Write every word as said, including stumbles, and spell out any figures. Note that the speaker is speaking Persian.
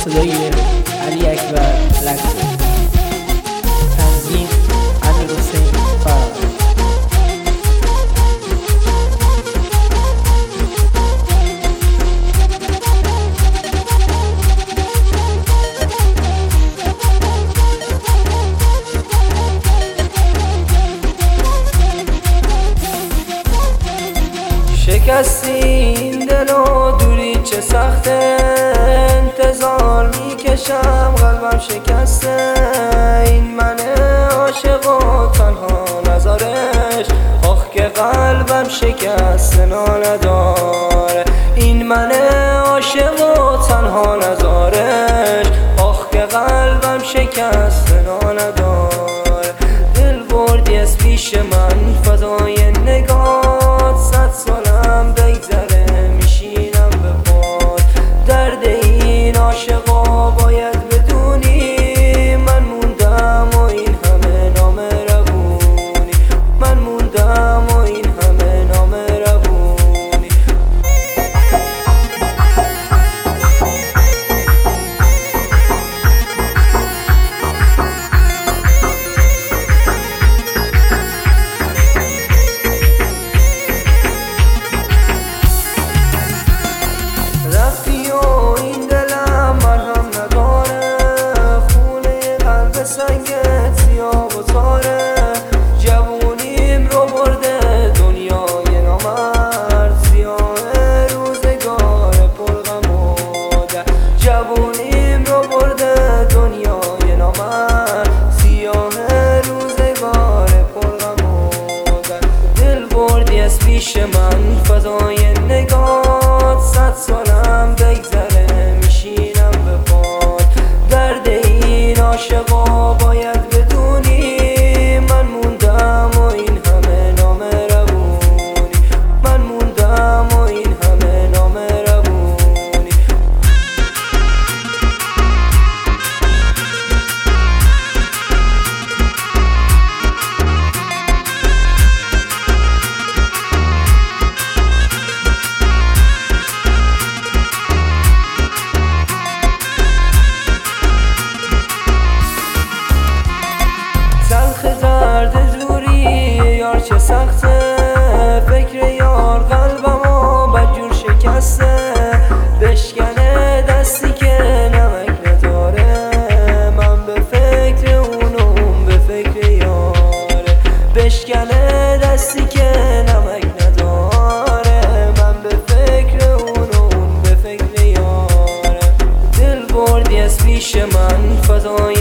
صدای علی اکبر لکس، تنظیم امیر حسین فرار. شکستی این دل و دوری چه سخته، انتظار میکشم قلبم شکسته. این من عاشق و تنها نظرش، آخ که قلبم شکسته نداره. این من عاشق و تنها نظرش، آخ که قلبم شکسته نداره. دل بردی از پیش من فدای نگات، صد سالم بگذره میشینم به پات. درد این عاشقا باید بدونی، من موندم و این همه نام روونی. من موندم و این همه نام روونی. رفتی و این دلم مرهم نداره، خونه قلب سنگت سیاه و تاره. جوونیم رو برده دنیای نامرد، سیاه روزگار پرغم و درد. جوونیم رو برده دنیای نامرد، سیاه روزگار پرغم و درد. دل بردی از پیش من فدای نگات، صد سالم بگذره میشینم به پات. درد این عاشقا باید بدونی، من موندم و این همه نام روونی. من موندم و این همه نام روونی. تلخ درد دوری یار چه سخته، فکر یار قلبمو بدجور شکسته. بشکنه دستی که نمک نداره، من به فکر اونم به فکر یاره. بشکنه دستی که نمک نداره، من به فکر اونم به فکر یاره. دل بردی از پیش من فدای